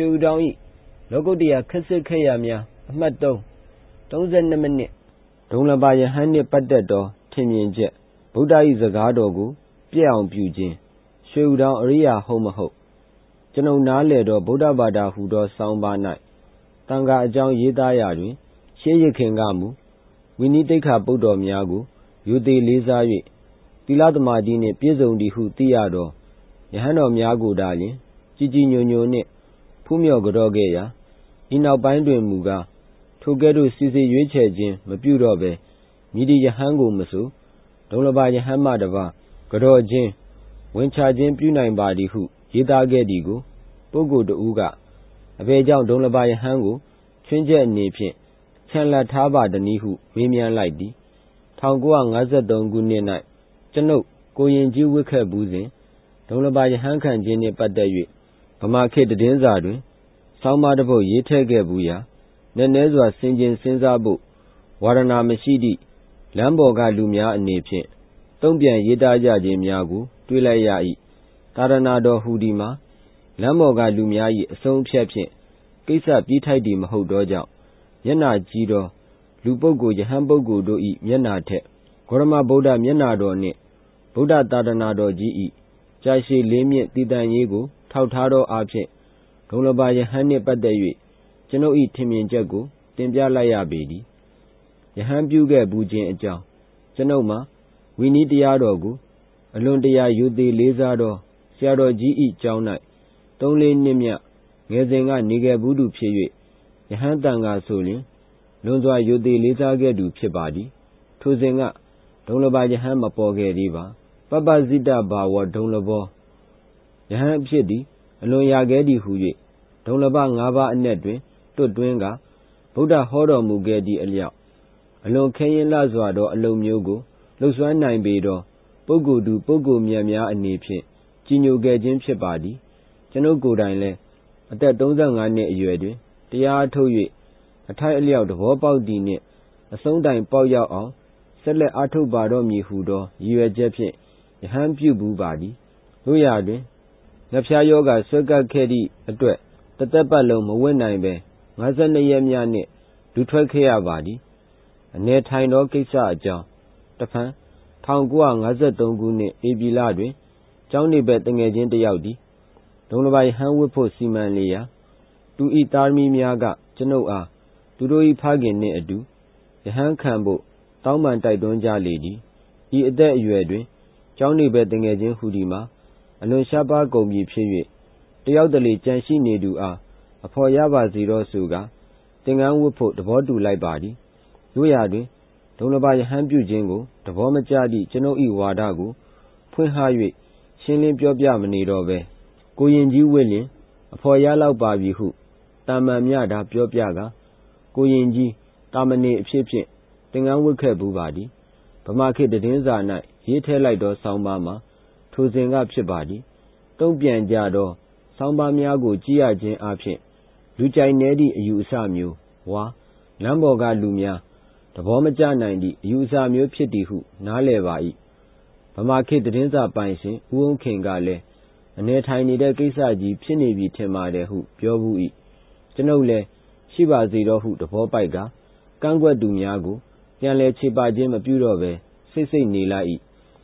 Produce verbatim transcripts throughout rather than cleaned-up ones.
Shu Dong Logodia Kassi Kayamia, Mato, Dozen the minute. Don't buy a handy potato, Tinian jet. Buddha is a gardogu, Pian Pugin. Shu Dong Ria Homo Ho. General Nale or Buddha Bada who does sound by night. Tanga John Yeda Yari, Shea Kangamu. We need take a Buddha Miagu, Yude Lizari. Pilad Madine, Pizzo di Hu Tiado. Yahano Miago Dali, Gigi Nyone, Pumio Godogeya, in our binding Muga, Together Sisi Richardin, Mapudobe, Midi Yahango Masu, Dolaba Yahamadava, Godojin, when charging Punine body who, Yida Gedigo, Bogo de Uga, a Bejan Dolaba Yahango, Chinja Nepin, Chanla Taba the Nihu, Mimian Lady, Tanguang Azza Dongu night, Jano, going Jew Wicker Boozing. Don't buy a hankan jenny but the Pamake the Denzadu, some madabo ye take a booya, Nenezwa singing Sinzabu, Warana Meshidi, Lamboga Lumia and Nepin, Tombian Yeda Jim Yagu, Twila Yai, Taranado Hudima, Lamboga Lumia, Song Pepsin, Kisa Bitaidim Hodoja, Yana Jido, Lubogo Yahambogo do eat Yanate, Korama Boda Yanado ne, Boda Taranado G. Jashi Limit Titan Yego, Tautado Arche, Dolabaya Honey Padawi, Geno eat Timmy Jago, Timbia Laya Bedi. Yahan Buga Bujin and Jow. Genoma, we need the Yadogu, alone the Yayude Lizardo, Siado G. E. Jow night. Don't lay Nimia, Gazinga Niga Budu Pie, Yahan Tanga Solin, Lonza Yude Lizagedu Pibadi, Tuzinga, Dolabaya Hamma Poge Riva. Papa Zita Bawa don't labo. Yahan Pidi, alone Yagedi Huye, don't laba Nava and Nedwin, to Dwinga, Buddha Hodo Mugedi Elia. Alone Kayan Lazado, alone Yogo, Los one nine bedo, Bogo do Bogo Miamia and Nape, Gino Gajin Chebadi, Jano Godine, at that don't ane Yuedi, the yard to ye, a tightly out of Wopal Dine, a song dine Poya on, Settle Ato Bado Mi Hudo, you a Jepe. Yahan Pubu body. Luyade. Napsha Yoga Circa Kedi, a duet. The Tepalom, when I be. Mazan the Yamiane, do Trekea body. A near time or Kisa John. The pan. Tanguang as a dongune, Ebi Ladre. Johnny betting agent the Yaudi. Don't buy hand whippo seaman Leia. Do eat army miaga, Genoa. Do do eat pagin ne a do. The hand cambo. Tauman Tidonja lady. Eat a dead you edwin. Johnny betting agent Hudima, and no Shaba Gomi period. The elderly Janshi Nedu are a poor Yaba zero sugar. Tingan will put the body like body. Luyadi, don't buy a handbu jingle, the Vomajadi, Geno E. Wadago, Point Highway, Shinlin Piobiamanidobe, Goyin G. William, a poor Yellow Baby who, Tamamiada Piobiaga, Goyin G. Tamane Pipin, Tingan will care bubadi. Pamake the Dinza night. Ye tell like do Sambama, Tuzing up Shibadi, don't be an jado, Samba Miago Gia Jin Apin, Luchai Nedi Usamu, Wa, Lamboga Lumia, the Bomaja ninety, Usamu Piti who, Nalevai. Pamake the Dinza Bansin, Uon Kingale, and near tiny de Gisaji, Pinibi Temade who, Piovui, Genole, Shiba Zero who, the Popaiga, Gangwa Dumiago, Yanle Chiba Jim a Budove, Sisi Nilai.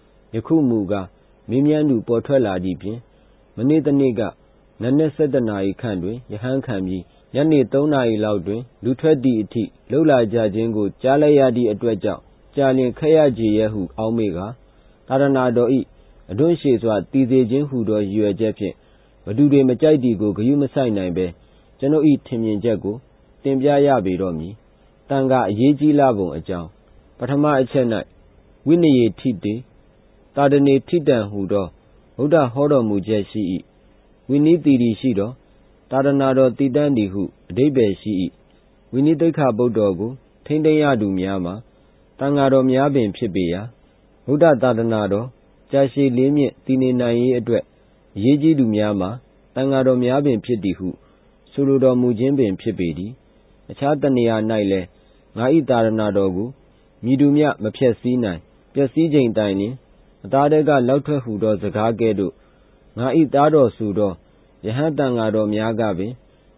Yakumuga, Mimianu Portella Dipin, Manita Niga, Nane Sedanai Kandwe, Yahan Kami, Yani Tonai Loudwin, Lutra Deity, Lola Jajingo, Jalayadi Adweja, Jalin Kayaji Yahu, Omega, Taranado E, Adon Shazwa, Tizajin Hudo, you a Japin, Madude Majadigo, Yumasai Nabe, Jano E Timin Jago, Timbia Yabidomi, Tanga Yeji Labo a Jow, Patama Chenai, Winnie Tidde. Tadane Titan Hudo, Huda Hodo Mujeshi. We need the Shido, Tadanado Tidandi who, Debe Shi. We need the Cabo Dogo, Tindayadu Miyama, Tangado Miabin Pibia, Huda Tadanado, Jashi Limit Tini Nai Adwet, Yeji Dumiyama, Tangado Miabin Pidihu, Suludo Mujimbin Pibidi, a Chatania Naile, Nai Tadanado, Midumia Mapesina, Pesijin Dining. Tadega Lauta Hudo Zagagedo, Nai Dado Sudo, Yahatangado Miagabe,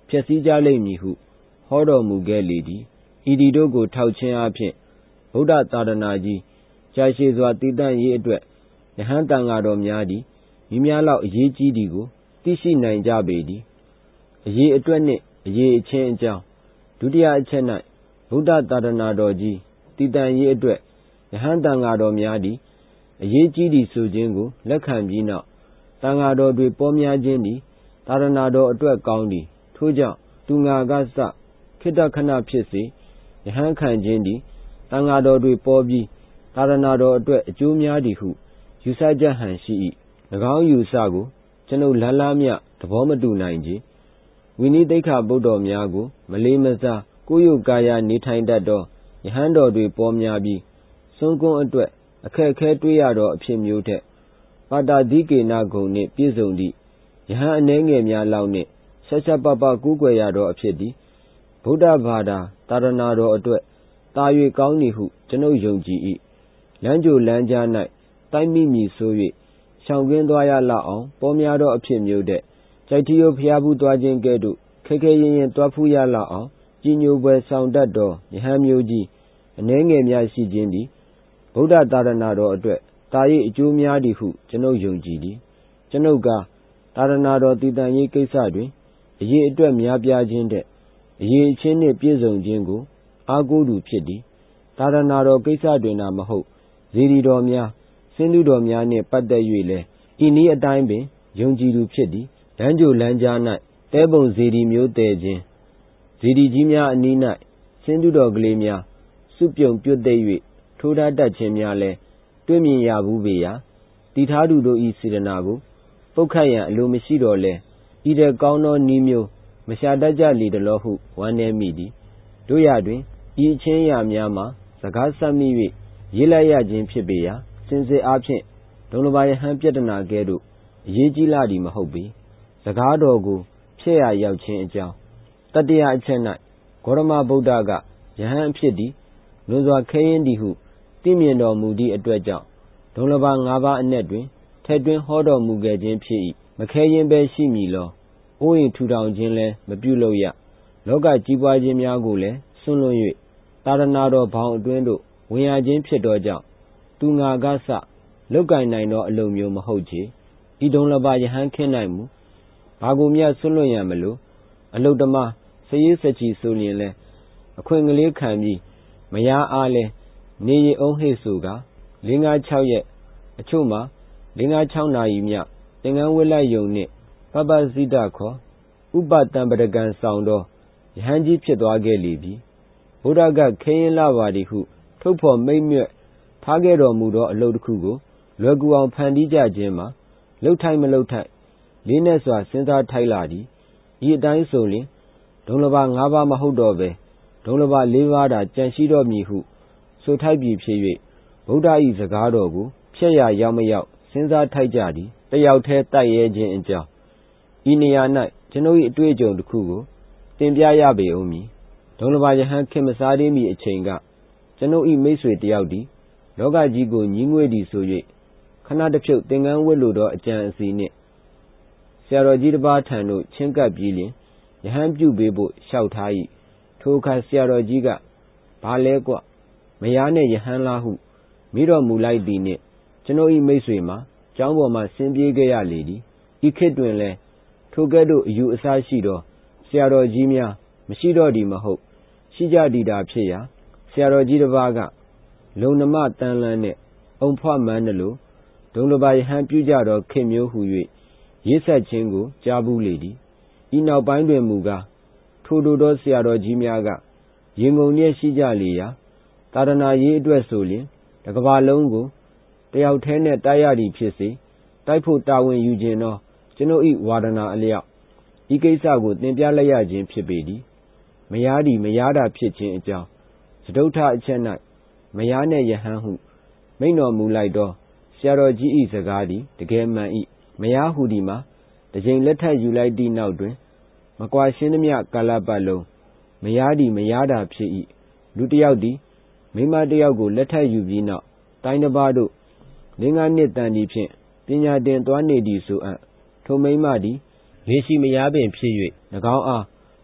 ဖျက်ဆီးကြလိမ့်မည်ဟုဟောတော်မူခဲ့လေသည်ဤဒီတို့ကိုထောက်ခြင်းအပြင်ဗုဒ္ဓသာသနာကြီးကြာရှည်စွာတည်တံ့ရေးအတွက်ယဟန်တန်ဃာတော်များသည်မိများလောက်အရေးကြီးသည်ကိုသိရှိနိုင်ကြပေသည်အရေးအတွက်နှင့်အရေးအချင်းအကြောင်းဒုတိယအချက်၌ဗုဒ္ဓသာသနာတော်ကြီးတည်တံ့ရေးအတွက်ယဟန်တန်ဃာတော်များသည်အရေးကြီးသည်ဆိုခြင်းကိုလက်ခံပြီးနောက်တန်ဃာတော်တွေပေါများခြင်းသည်သာသနာတော်အတွက်ကောင်းသည်ထို့ကြောင့်သူငါကစခေတ္တခဏဖြစ်စေယဟန်ခံခြင်းသည်တန်ဃာတော်တွေပေါ်ပြီးသာသနာတော်အတွက်အကျိုးများသည်ဟုယူဆချက်ဟန်ရှိ၏၎င်းယူဆကိုကျွန်ုပ်လန်းလားမျှသဘောမတူနိုင်ကြဝိနည်းသိက္ခာပုဒ်တော်များကိုမလေးမစားကိုယ်ယုကာယနေထိုင်တတ်သောယဟန်တော်တွေပေါ်များပြီးစွန့်ကွန်းအတွက်အခက်အခဲတွေ့ရသောအဖြစ်မျိုးထက်ပါတာဓိကေနဂုံနှင့်ပြည့်စုံသည့်ယဟန်အနှဲငယ်များလောက်နှင့်ဆက်ဆက်ပပကူးကွယ်ရသောအဖြစ်သည်ဗုဒ္ဓဘာသာသာသနာတော်အတွက်သာ၍ကောင်းသည်ဟုကျွန်ုပ်ယုံကြည်၏လမ်းကြိုလမ်းကြား၌တိုက်မိမည်ဆို၍ရှောင်ကွင်းသွားရလောက်အောင်ပေါ်များသောအဖြစ်မျိုးတဲ့ကြိုက်ထီးရိုးဖျားဖူးသွားခြင်းကဲ့သို့ခဲခဲရင်ရင်သွားဖူးရလောက်အောင်ကြီးညိုပွဲဆောင်တတ်သောယဟန်မျိုးကြီးအနှဲငယ်များရှိခြင်းသည်ဗုဒ္ဓသာသနာတော်အတွက်သာ၍အကျိုးများသည်ဟုကျွန်ုပ်ယုံကြည်သည်ကျွန်ုပ်ကသာသနာတော်တည်တံ့ရေးကိစ္စတွင်အရေးအတွက်များပြားခြင်းတဲ့အရေးအချင်းနှင့်ပြည့်စုံခြင်းကိုအားကိုးသူဖြစ်သည်သာသနာတော်ကိစ္စတွင်သာမဟုတ်ဇေဒီတော်များဆင်းတုတော်များနှင့်ပတ်သက်၍လည်းဤနည်းအတိုင်းပင်ယုံကြည်သူဖြစ်သည်လမ်းကြိုလမ်းကြား၌တဲပုံဇေဒီမျိုးတည်ခြင်းဇေဒီကြီးများအနီး၌ဆင်းတုတော်ကလေးများစုပြုံပြုတ်သိပ်၍ထိုးထားတတ်ခြင်းများလည်းတွေ့မြင်ရဘူးပေရာတည်ထားသူတို့၏စေတနာကိုပုတ်ခတ်ရန်အလိုမရှိတော့လဲဤတဲ့ကောင်းသောနည်းမျိုးမရှာတတ်ကြလေတလောဟုဝမ်းနည်းမိသည်တို့ရတွင်ဤအချင်းရာများမှာစကားဆက်မိ၍ရေးလိုက်ရခြင်းဖြစ်ပေရာစင်စစ်အားဖြင့်ဒုံလဘယဟန်ပြတနာကဲ့သို့အရေးကြီးလာသည်မဟုတ်ပေစကားတော်ကိုဖြည့်ရရောက်ခြင်းအကြောင်းတတိယအချက်၌ဂေါတမဗုဒ္ဓကယဟန်အဖြစ်သည်လွန်စွာခဲယဉ်းသည်ဟုသိမြင်တော်မူသည့်အတွက်ကြောင့်ဒုံလဘငါးပါးအနက်တွင်ထည့်သွင်းဟောတော်မူခဲ့ခြင်းဖြစ်၏မခဲယဉ်းပဲရှိမည်လောအိုးအိမ်ထူထောင်ခြင်းလည်းမပြုလုပ်ရလောကကြီးပွားခြင်းများကိုလည်းစွန့်လွတ်၍သာသနာတော်ဘောင်အတွင်းသို့ဝင်ရခြင်းဖြစ်သောကြောင့်သူငါကစလုတ်ကင်နိုင်သောအလုပ်မျိုးမဟုတ်ချေဤဒုံလဘယဟန်ခင်းနိုင်မူဘာကိုမျှစွန့်လွတ်ရန်မလိုအလုတ်တမစရေးစချီဆိုရင်လည်းအခွင့်ကလေးခံပြီးမယားအားလည်းနေရအောင်ဟိတ်ဆိုကလေးငါးခြောက်ရက်အချို့မှာလေးငါးခြောက်နာရီမြသင်္ကန်းဝတ်လိုက်ယုံနှင့်ပပစိတခေါ်ဥပတံပဒကံဆောင်သောယဟန်ကြီးဖြစ်သွားခဲ့လေပြီဗုဒ္ဓကခဲရင်လာပါသည်ဟုထုတ်ဖော်မိတ်မြွက်ထားခဲ့တော်မူသောအလုပ်တစ်ခုကိုလွယ်ကူအောင်ဖန်တီးကြခြင်းမှာလှုပ်ထိုက်မလှုပ်ထိုက်လေးနဲ့စွာစဉ်းစားထိုက်လာသည်ဤအတိုင်းဆိုရင်ဒုံလဘငါးပါးမဟုတ်တော့ပဲဒုံလဘလေးပါးသာကြံရှိတော်မည်ဟုဆိုထိုက်ပြီဖြစ်၍ဗုဒ္ဓ၏စကားတော်ကိုဖြည့်ရရောက်မရောက်စဉ်းစားထိုက်ကြသည်တယောက်တည်းတိုက်ရဲခြင်းအကြောင်းဤနေရာ၌ကျွန်ုပ်၏အတွေ့အကြုံတစ်ခုကိုတင်ပြရပေဦးမည်ဒုံလဘယဟန်ခင်မစားသေးမီအချိန်ကကျွန်ုပ်၏မိတ်ဆွေတယောက်သည်လောကကြီးကိုညီးငွေ့သည်ဆို၍ခဏတစ်ဖြုတ်သင်္ကန်းဝတ်လိုသောအကြံအစီနှင့်ဆရာတော်ကြီးတစ်ပါးထံသို့ချင်းကပ်ပြီးလျှင်ယဟန်ပြုပေးဖို့လျှောက်ထား၏ထိုအခါဆရာတော်ကြီးကဘာလဲကွမယားနဲ့ယဟန်လားဟုမိတော်မူလိုက်သည်နှင့်ကျွန်ုပ်၏မိတ်ဆွေမှာကျောင်းပေါ်မှဆင်းပြေးခဲ့ရလေသည်ဤခေတ်တွင်လည်းထိုကဲ့သို့အယူအဆရှိသောဆရာတော်ကြီးများမရှိတော့သည်မဟုတ်ရှိကြသည်သာဖြစ်ရာဆရာတော်ကြီးတစ်ပါးကလုံနမတန်လန်းနှင့်အုံဖွမန်းနှလို့ဒုံလဘယဟန်ပြုကြသောခေတ်မျိုးဟု၍ရေးဆက်ခြင်းကိုကြားဘူးလေသည်ဤနောက်ပိုင်းတွင်မူကားထိုတို့သောဆရာတော်ကြီးများကရင်ငုံလျက်ရှိကြလေရာသာသနာရေးအတွက်ဆိုလျှင်တစ်ကမ္ဘာလုံးကိုတယောက်တည်းနဲ့တိုက်ရသည်ဖြစ်စေတိုက်ဖို့တာဝန်ယူခြင်းသောကျွန်ုပ်၏ဝါဒနာအလျောက်ဤကိစ္စကိုသင်ပြလိုက်ရခြင်းဖြစ်ပေသည်မယားသည်မယားတာဖြစ်ခြင်းအကြောင်းစတုထအချက်၌မယားနဲ့ယဟန်ဟုမိန့်တော်မူလိုက်သောဆရာတော်ကြီး၏စကားသည်တကယ်မှန်၏မယားဟူသည်မှာတစ်ကြိမ်လက်ထပ်ယူလိုက်သည့်နောက်တွင်မကွာရှင်းသမျှကာလပတ်လုံးမယားသည်မယားတာဖြစ်၏လူတစ်ယောက်သည်မိန်းမတစ်ယောက်ကိုလက်ထပ်ယူပြီးနောက်တိုင်းတစ်ပါးတို့လေးငါးနှစ်တန်သည်ဖြင့်ပညာတင်သွားနေသည်ဆိုအပ်ထိုမိန်းမသည်ရေရှိမယားပင်ဖြစ်၍၎င်းအား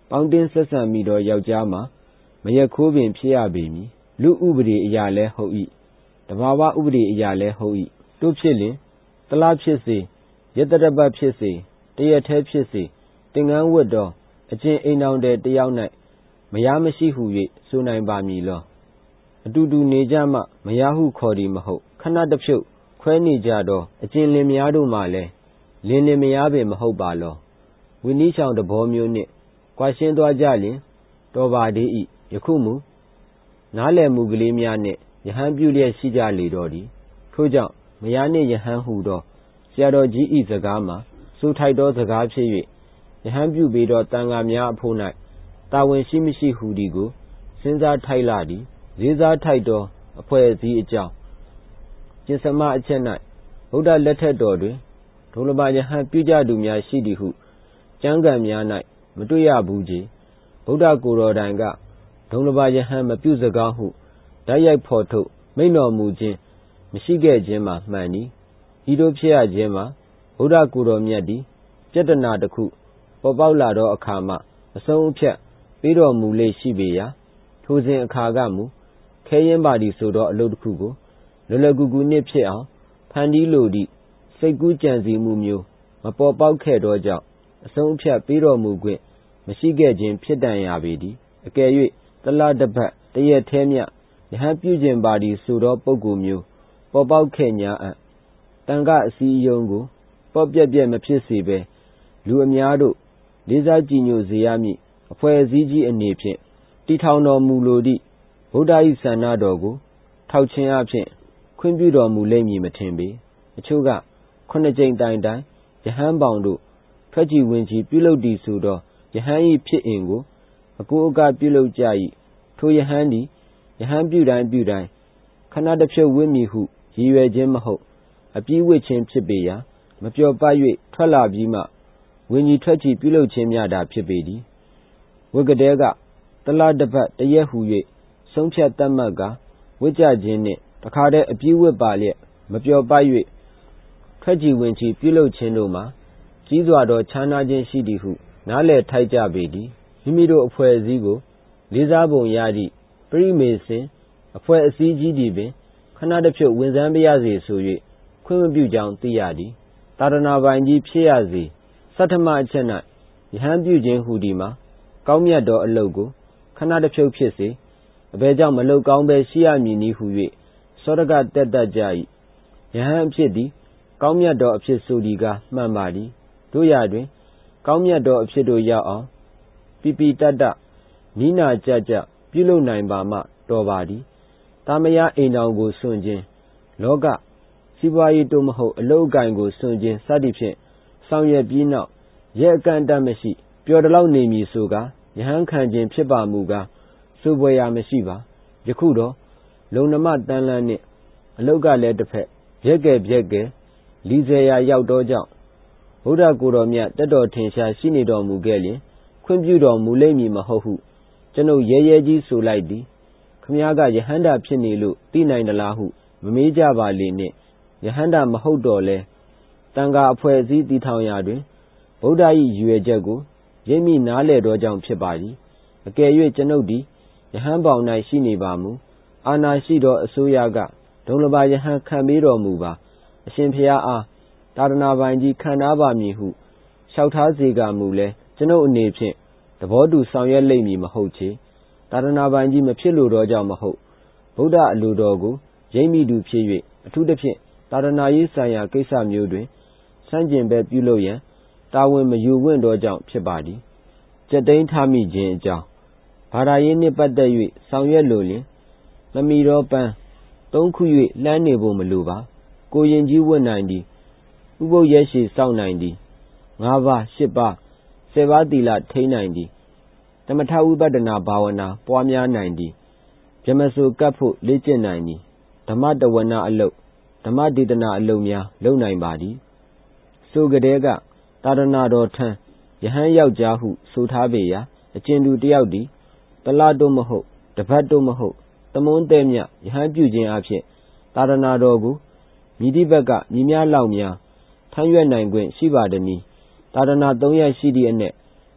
ပေါင်းတင်းဆက်ဆံမိသောယောက်ျားမှာမယခိုးပင်ဖြစ်ရပေမည်လူဥပဒေအရာလဲဟုတ်၏တဘာဝဥပဒေအရာလဲဟုတ်၏တို့ဖြစ်လင်တလားဖြစ်စေယတရပတ်ဖြစ်စေတရက်ထဲဖြစ်စေတင်ငန်းဝတ်သောအကျင့်အိမ်တော်တဲ့တယောက်၌မယားမရှိဟု၍ဆိုနိုင်ပါမည်လောအတူတူနေကြမှမယားဟုခေါ်သည်မဟုတ်ခဏတစ်ဖြုတ်ခွဲနေကြသောအကျင့်လင်မယားတို့မှလည်းလင်လင်မယားပင်မဟုတ်ပါလောဝိနည်းဆောင်တဘောမျိုးနှင့်ကွာရှင်းသွားကြလျင်တော်ပါသေး၏ယခုမူနားလည်မှုကလေးများနှင့်ယဟန်ပြုလျက်ရှိကြလေတော့သည်ထို့ကြောင့်မယားနှင့်ယဟန်ဟူသောဆရာတော်ကြီး၏စကားမှာစိုးထိုက်သောစကားဖြစ်၍ယဟန်ပြုပေသောတန်ဃာများအဖို့၌တာဝန်ရှိမရှိဟူသည်ကိုစဉ်းစားထိုက်လာသည်ဈေးစားထိုက်သောအဖွဲ့အစည်းအကြောင်းကျင်စမအချက်၌ဗုဒ္ဓလက်ထက်တော်တွင်ဒုလဘယဟန်ပြုကြသူများရှိသည်ဟုကျမ်းဂန်များ၌မတွေ့ရဘူးကြီးဗုဒ္ဓကိုယ်တော်တိုင်ကဒုလဘယဟန်မပြုစကားဟုဓာတ်ရိုက်ဖော်ထုတ်မိန့်တော်မူခြင်းမရှိခဲ့ခြင်းမှာမှန်သည်ဤသို့ဖြစ်ရခြင်းမှာဗုဒ္ဓကိုယ်တော်မြတ်သည်ပြတနာတစ်ခုပေါ်ပေါက်လာသောအခါမှအဆုံးအဖြတ်ပေးတော်မူလေရှိပေရာထိုစဉ်အခါကမူခဲရင်ပါသည်ဆိုသောအလုပ်တစ်ခုကိုလွယ်လွယ်ကူကူနှင့်ဖြစ်အောင်ဖန်တီးလိုသည့်စိတ်ကူးကြံစည်မှုမျိုးမပေါ်ပေါက်ခဲ့သောကြောင့်အဆုံးအဖြတ်ပေးတော်မူခွင့်မရှိခဲ့ခြင်းဖြစ်တန်ရပေသည်အကယ်၍တလတစ်ပတ်တရက်ထဲမြယဟန်ပြုခြင်းပါသည်ဆိုသောပုဂ္ဂိုလ်မျိုးပေါ်ပေါက်ခဲ့냐အံ့တန်ခအစည်းအရုံးကိုပေါ့ပြက်ပြက်မဖြစ်စေဘဲလူအများတို့လေးစားကြည်ညိုစေရမည့်အဖွဲ့အစည်းကြီးအနေဖြင့်တည်ထောင်တော်မူလိုသည့်ဗုဒ္ဓ၏ဆန္ဒတော်ကိုထောက်ခြင်းအဖြစ်ခွင့်ပြုတော်မူလိမ့်မည်မထင်ပေအချို့ကခုနှစ်ကြိမ်တိုင်တိုင်ယဟန်ပေါင်တို့ထွက်ကြည်ဝင်ကြည်ပြုလုပ်သည်ဆိုသောယဟန်၏ဖြစ်အင်ကိုအကိုအကပြုလုပ်ကြ၏ထိုယဟန်သည်ယဟန်ပြုတိုင်းပြုတိုင်းခဏတစ်ဖြုတ်ဝိမည်ဟုရည်ရွယ်ခြင်းမဟုတ်အပြီးဝစ်ခြင်းဖြစ်ပေရာမပျော်ပတ်၍ထွက်လာပြီးမှဝင်ကြီးထွက်ကြည်ပြုလုပ်ခြင်းများသာဖြစ်ပေသည်ဝိကတဲကတလတစ်ပတ်တရက်ဟု၍ဆုံးဖြတ်တတ်မှတ်ကဝိကြခြင်းနှင့်တခါတည်းအပြီးဝစ်ပါလျက်မပျော်ပတ်၍ထွက်ကြည်ဝင်ကြည်ပြုလုပ်ခြင်းတို့မှာကြီးစွာသောခြားနားခြင်းရှိသည်ဟုနားလည်ထိုက်ကြပေသည်မိမိတို့အဖွဲ့အစည်းကိုလေးစားပုံရသည့်ပရိမေစင်အဖွဲ့အစည်းကြီးသည်ပင်ခဏတစ်ဖြုတ်ဝင်စမ်းပါရစေဆို၍ခွင့်မပြုကြောင်းသိရသည်သာသနာပိုင်ကြီးဖြစ်ရစေသတ္တမအချက်၌ယဟန်ပြုခြင်းဟူသည်မှာကောင်းမြတ်သောအလုပ်ကိုခဏတစ်ဖြုတ်ဖြစ်စေအဘယ်ကြောင့်မလုပ်ကောင်းပဲရှိရမည်နည်းဟု၍စောတကတက်တတ်ကြ၏ယဟန်အဖြစ်သည်ကောင်းမြတ်သောအဖြစ်ဆိုသည်ကားမှန်ပါသည်တို့ရာတွင်ကောင်းမြတ်သောအဖြစ်တို့ရောက်အောင်ပိပိတတနိနာကြကြပြုလုပ်နိုင်ပါမှတော်ပါသည်တာမယအိမ်တော်ကိုစွန့်ခြင်းလောကစီးပွားရေးတို့မဟုတ်အလုပ်အကင်ကိုစွန့်ခြင်းစသည်ဖြင့်ဆောင်ရွက်ပြီးနောက်ရဲအကန့်အတတ်မရှိပျော်တလောက်နေမည်ဆိုကာယဟန်ခံခြင်းဖြစ်ပါမူကားစိုးပွဲရာမရှိပါယခုတော့လုံနမတန်လန်းနှင့်အလုတ်ကလည်းတစ်ဖက်ရက်ကဲပြက်ကဲလီစေရာရောက်သောကြောင့်ဗုဒ္ဓကိုယ်တော်မြတ်တက်တော်ထင်ရှားရှိနေတော်မူခဲ့လျင်ခွင့်ပြုတော်မူလိမ့်မည်မဟုတ်ဟုကျွန်ုပ်ရဲရဲကြီးဆိုလိုက်သည်ခမည်းကယဟန္တာဖြစ်နေလို့သိနိုင်သလားဟုမမေးကြပါလေနှင့်ယဟန္တာမဟုတ်တော့လဲတန်ခါအဖွဲ့အစည်းတည်ထောင်ရာတွင်ဗုဒ္ဓ၏ရည်ရွယ်ချက်ကိုရိပ်မိနားလည်သောကြောင့်ဖြစ်ပါသည်အကယ်၍ကျွန်ုပ်သည်ယဟန်ပေါင်၌ရှိနေပါမူအာနာရှိသောအစိုးရကဒုံလဘယဟန်ခံပေးတော်မူပါအရှင်ဖျားအားသာသနာပိုင်ကြီးခံထားပါမည်ဟုလျှောက်ထားစေကမူလဲကျွန်ုပ်အနေဖြင့်သဘောတူဆောင်ရွက်လိမ့်မည်မဟုတ်ချေသာသနာပိုင်ကြီးမဖြစ်လိုတော့ကြောင့်မဟုတ်ဗုဒ္ဓအလိုတော်ကိုရိပ်မိသူဖြစ်၍အထူးသဖြင့်သာသနာရေးဆိုင်ရာကိစ္စမျိုးတွင်စန့်ကျင်ဘက်ပြုလုပ်ရန်တာဝန်မယူဝင့်သောကြောင့်ဖြစ်ပါသည်ကြက်သိမ်းထားမိခြင်းအကြောင်းဘာသာရေးနှင့်ပတ်သက်၍ဆောင်ရွက်လိုလျင်မမီတော့ပန်းသုံးခု၍လှမ်းနေဖို့မလိုပါကိုရင်ကြီးဝတ်နိုင်သည်ဥပုပ်ရက်ရှည်စောင့်နိုင်သည်ငါးပါးရှစ်ပါးဆယ်ပါးသီလထိန်းနိုင်သည်တမထဝိပဿနာဘာဝနာပွားများနိုင်သည်ဗြဟ္မစိုကပ်ဖို့လေ့ကျင့်နိုင်သည်ဓမ္မတဝနာအလုပ်ဓမ္မဒေသနာအလုပ်များလုပ်နိုင်ပါသည်ဆိုကြတဲ့ကသာသနာတော်ထံယဟန်ယောက်ျားဟုဆိုထားပေရာအကျဉ်သူတယောက်သည်တလတို့မဟုတ်တပတ်တို့မဟုတ်သမုန်းတဲ့မြယဟန်ပြုခြင်းအဖြစ်သာသနာတော်ကိုမိတိဘက်ကမြည်များလောက်များထမ်းရွက်နိုင်ခွင့်ရှိပါသည်နီသာသနာသုံးရပ်ရှိသည့်အနက်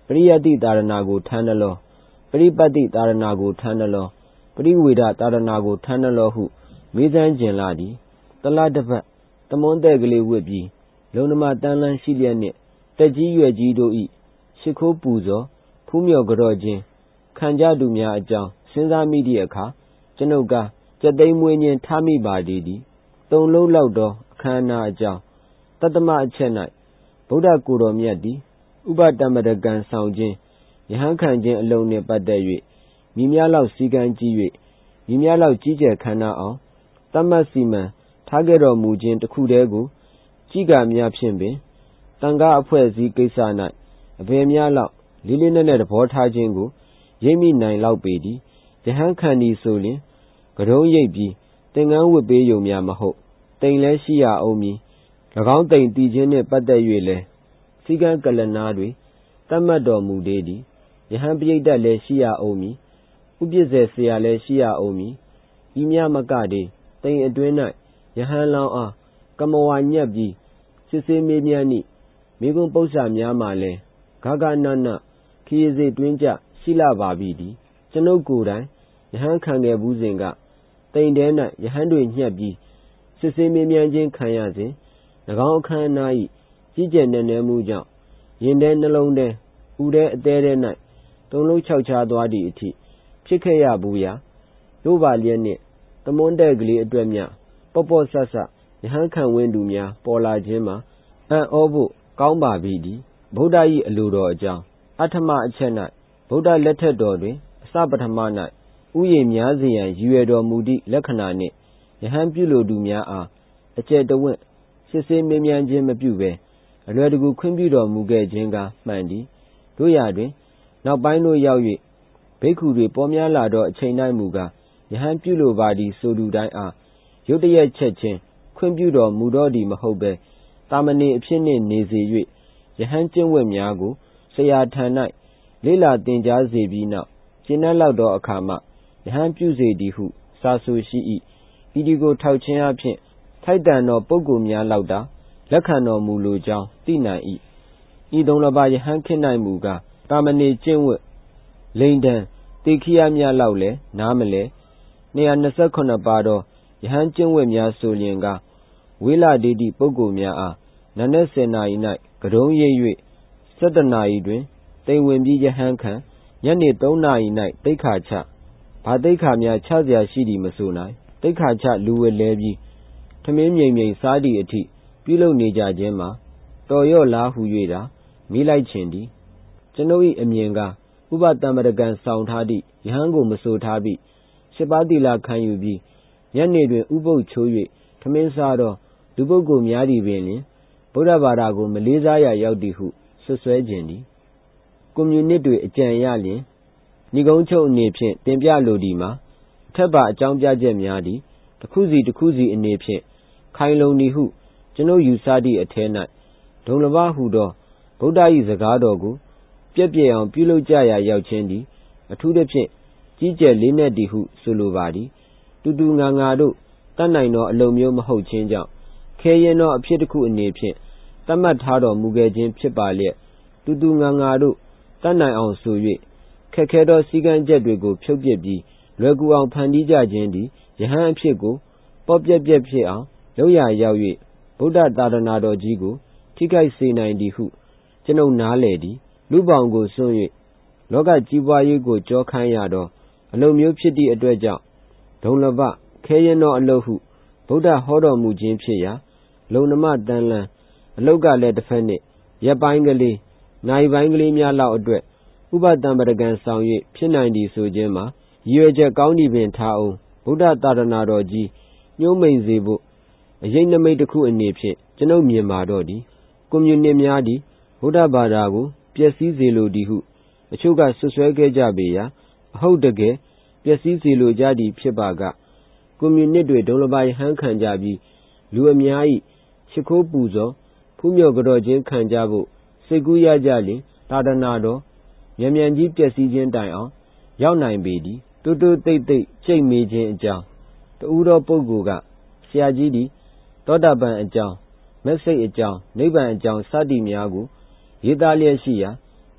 ပရိယတ္တိသာရဏကိုထမ်းသလောပရိပတ်တိသာရဏကိုထမ်းသလောပရိဝေဒသာရဏကိုထမ်းသလောဟုမေးစမ်းကျင်လာသည်တလတစ်ပတ်သမွန်းတဲ့ကလေးဝတ်ပြီးလုံနမတန်းလန်းရှိလျက်နှင့်တက်ကြီးရွယ်ကြီးတို့၏ရှ िख ိုးပူဇော်ဖူးမြော်ကြော့ခြင်းခံကြသူများအကြောင်းစဉ်းစားမိသည့်အခါကျွန်ုပ်ကကြက်သိမ်းမွေးခြင်းထားမိပါသည်သည်သုံးလုံးလောက်သောအခမ်းအနားအကြောင်းတတ္တမအချက်၌ဗုဒ္ဓကိုယ်တော်မြတ်သည်ဥပတမ္ပဒကံဆောင်ခြင်းယဟန်ခံခြင်းအလုံးနှင့်ပတ်သက်၍မိများလောက်စည်းကမ်းကြီး၍မိများလောက်ကြီးကျယ်ခမ်းနားအောင်တမတ်စီမံထားခဲ့တော်မူခြင်းတစ်ခုတည်းကိုကြီးကများဖြင့်ပင်တန်ခါအဖွဲ့အစည်းကိစ္စ၌အဘယ်များလောက်လေးလေးနက်နက်သဘောထားခြင်းကိုရိပ်မိနိုင်လောက်ပေသည်ယဟန်ခံသည်ဆိုလျှင်ကတုံးရိပ်ပြီးသင်္ကန်းဝတ်ပေးယုံများမဟုတ်တိမ်လဲရှိရအောင်မည်၎င်းတိမ်တည်ခြင်းနှင့်ပတ်သက်၍လည်းစည်းကမ်းကလနာတွေတတ်မှတ်တော်မူသေးသည်ယဟန်ပရိသတ်လည်းရှိရအောင်မည်ဥပစ္စေဆရာလည်းရှိရအောင်မည်ဤမြမကတည်းတိမ်အတွင်း၌ယဟန်လောင်းအားကမဝါညက်ပြီးစစ်ဆေးမေးမြန်းနိမိဂုံပု္ပ္ပာများမှလည်းဂဂနနခရီးစေတွင်းကြရှိလာပါပြီသည်ကျွန်ုပ်ကိုယ်တိုင်ယဟန်ခံခဲ့ဘူးစဉ်ကတိမ်ထဲ၌ယဟန်တွေညှက်ပြီးစစ်ဆေးမေးမြန်းခြင်းခံရစဉ်၎င်းအခမ်းအနား၏ကြီးကျယ်နက်နဲမှုကြောင့်ရင်ထဲနှလုံးထဲဥထဲအသေးထဲ၌သုံးလုံးခြောက်ခြားသွားသည့်အထိဖြစ်ခဲ့ရဘူးရာတို့ပါလျက်နှင့်သမွန်းတဲ့ကလေးအတွက်မြပေါ့ပေါ့ဆဆယဟန်ခံဝင်းသူများပေါ်လာခြင်းမှာအံ့ဩဖို့ကောင်းပါပြီသည်ဗုဒ္ဓ၏အလိုတော်အကြောင်းအဋ္ဌမအချက်၌ဗုဒ္ဓလက်ထက်တော်တွင်အစပထမ၌ဥယျာဉ်များစေရန်ရည်ရွယ်တော်မူသည့်လက္ခဏာနှင့်ယဟန်ပြုလိုသူများအားအကျယ်တဝင့်စစ်ဆေးမေးမြန်းခြင်းမပြုဘဲအလွယ်တကူခွင့်ပြုတော်မူခဲ့ခြင်းကမှန်သည်တို့ရာတွင်နောက်ပိုင်းတို့ရောက်၍ဘိက္ခုတွေပေါ်များလာသောအချိန်၌မူကားယဟန်ပြုလိုပါသည်ဆိုသူတိုင်းအားရုတ်တရက်ချက်ချင်းခွင့်ပြုတော်မူတော့သည်မဟုတ်ဘဲတာမဏေအဖြစ်နှင့်နေစေ၍ယဟန်ကျင့်ဝတ်များကိုဆရာထံ၌လေ့လာသင်ကြားစေပြီးနောက်ရှင်းနှံ့လောက်သောအခါမှယဟန်ပြုစေသည်ဟုစာဆိုရှိ၏ဤဒီကိုထောက်ခြင်းအဖြစ်ထိုက်တန်သောပုဂ္ဂိုလ်များလောက်သာလက်ခံတော်မူလိုကြောင်းသိနိုင်၏ဤသုံးလပါယဟန်ခေတ်၌မူကားတာမဏေကျင့်ဝတ်လိန်တံတေခိယများလောက်လည်းနားမလဲနှစ်ရာနှစ်ဆယ့်ခုနှစ်ပါးသောယဟန်ကျင့်ဝတ်များဆိုလျင်ကဝေလဒေတိပုဂ္ဂိုလ်များအားနံနက်ဆယ်နာရီ၌ကတုံးရိပ်၍ဆယ်တနာရီတွင်တိမ်ဝင်ပြီးယဟန်ခံညနေသုံးနာရီ၌တိက္ခာချဘာတိက္ခာများချစရာရှိသည်မဆိုနိုင်တိက္ခာချလူဝဲလဲပြီးထမင်းမြိမ်မြိမ်စားသည့်အထိပြုလုပ်နေကြခြင်းမှာတော်ရော့လားဟု၍တာမိလိုက်ချင်သည်ကျွန်ုပ်၏အမြင်ကဥပတမ္ပဒကံဆောင်ထားသည့်ယဟန်ကိုမဆိုထားပြီးရှစ်ပါးသီလခံယူပြီးညနေတွင်ဥပုပ်ချိုး၍ထမင်းစားသောလူပုဂ္ဂိုလ်များသည်ပင်လျှင်ဗုဒ္ဓဘာသာကိုမလေးစားရာရောက်သည်ဟုဆွဆွဲခြင်းသည်ကွန်မြူနစ်တွေအကြံရလျင်ဏိဂုံးချုပ်အနေဖြင့်တင်ပြလိုသည်မှာအထက်ပါအကြောင်းပြချက်များသည်တစ်ခုစီတစ်ခုစီအနေဖြင့်ခိုင်လုံသည်ဟုကျွန်ုပ်ယူဆသည့်အထဲ၌ဒုံလဘဟုသောဗုဒ္ဓ၏စကားတော်ကိုပြည့်ပြည့်အောင်ပြုလုပ်ကြရာရောက်ခြင်းသည်အထူးသဖြင့်ကြီးကျယ်လေးနက်သည်ဟုဆိုလိုပါသည်တူတူငါငါတို့တတ်နိုင်သောအလုံးမျိုးမဟုတ်ခြင်းကြောင့်ခဲရင်သောအဖြစ်တစ်ခုအနေဖြင့်သတ်မှတ်ထားတော်မူခဲ့ခြင်းဖြစ်ပါလျက်တူတူငါငါတို့တတ်နိုင်အောင်ဆို၍ခက်ခဲသောစည်းကမ်းချက်တွေကိုဖြုတ်ပစ်ပြီးလွယ်ကူအောင်ဖန်တီးကြခြင်းသည်ယဟန်အဖြစ်ကိုပေါ့ပြက်ပြက်ဖြစ်အောင်လုပ်ရာရောက်၍ဗုဒ္ဓသာသနာတော်ကြီးကိုထိခိုက်စေနိုင်သည်ဟုကျွန်ုပ်နားလည်သည်လူပေါင်းကိုစွန့်၍လောကကြီးပွားရေးကိုကြောခိုင်းရသောအလုပ်မျိုးဖြစ်သည့်အတွက်ကြောင့်ဒုံလဘခဲရင်သောအလုပ်ဟုဗုဒ္ဓဟောတော်မူခြင်းဖြစ်ရာလုံနမတန်လန်းအလုတ်ကလည်းတစ်ဖက်နှင့်ရက်ပိုင်းကလေးနိုင်ပိုင်းကလေးများလောက်အတွက်ဥပတမ္ပဒကံဆောင်၍ဖြစ်နိုင်သည်ဆိုခြင်းမှာရည်ရွယ်ချက်ကောင်းသည်ပင်ထားအောင်ဗုဒ္ဓသာသနာတော်ကြီးညှိုးမိန်စေဖို့အရေးနမိတ်တစ်ခုအနေဖြင့်ကျွန်ုပ်မြင်ပါတော့သည်ကွန်မြူနစ်များသည်ဗုဒ္ဓဘာသာကိုပျက်စီးစေလိုသည်ဟုအချို့ကဆွဆွဲခဲ့ကြပေရာအဟုတ်တကယ်ပျက်စီးစေလိုကြသည်ဖြစ်ပါကကွန်မြူနစ်တွေဒုံလဘယဟန်ခံကြပြီးလူအများ၏ရှ िख ိုးပူဇော်ဖူးမြော်ကြော့ခြင်းခံကြဖို့စိတ်ကူးရကြလျင်သာသနာတော်မြန်မြန်ကြီးပျက်စီးခြင်းတိုင်အောင်ရောက်နိုင်ပေသည်တိုးတိုးတိတ်တိတ်ကြိတ်မေးခြင်းအကြောင်းတူသောပုဂ္ဂိုလ်ကဆရာကြီးသည်သောတာပန်အကြောင်းမက်စိတ်အကြောင်းနိဗ္ဗာန်အကြောင်းစသည်များကိုရေးသားလျက်ရှိရာဆ